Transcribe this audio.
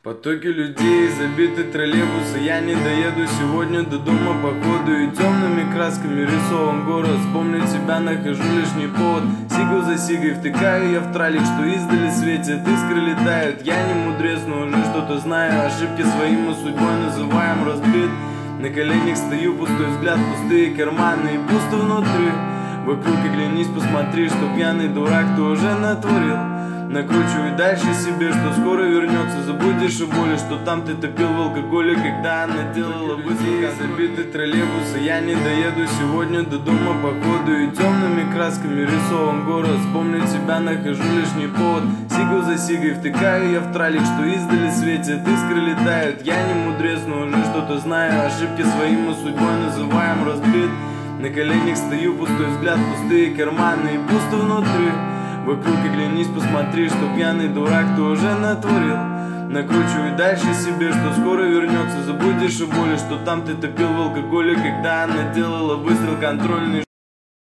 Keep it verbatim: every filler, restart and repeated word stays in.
Потоки людей, забиты троллейбусы, я не доеду сегодня до дома походу. И темными красками рисован город, вспомнить себя нахожу лишний повод. Сигу за сигой втыкаю я в тралик, что издали светят, искры летают. Я не мудрец, но уже что-то знаю, ошибки своей мы судьбой называем разбит. На коленях стою, пустой взгляд, пустые карманы и пусто внутри. Вокруг оглянись, посмотри, что пьяный дурак ты уже натворил. Накручивай дальше себе, что скоро вернется. Забудешь о боли, что там ты топил в алкоголе, когда она делала быстренько. Забиты троллейбусы, я не доеду сегодня до дома походу. И темными красками рисован город, вспомнить себя нахожу лишний повод. Сигу за сигой втыкаю я в тралик, что издали светят, искры летают. Я не мудрец, но уже что-то знаю, ошибки своей мы судьбой называем разбит. На коленях стою, пустой взгляд, пустые карманы и пусто внутри. Вокруг оглянись, посмотри, что пьяный дурак ты уже натворил. Накручивай дальше себе, что скоро вернется. Забудешь о боли, что там ты топил в алкоголе, когда она делала выстрел контрольный.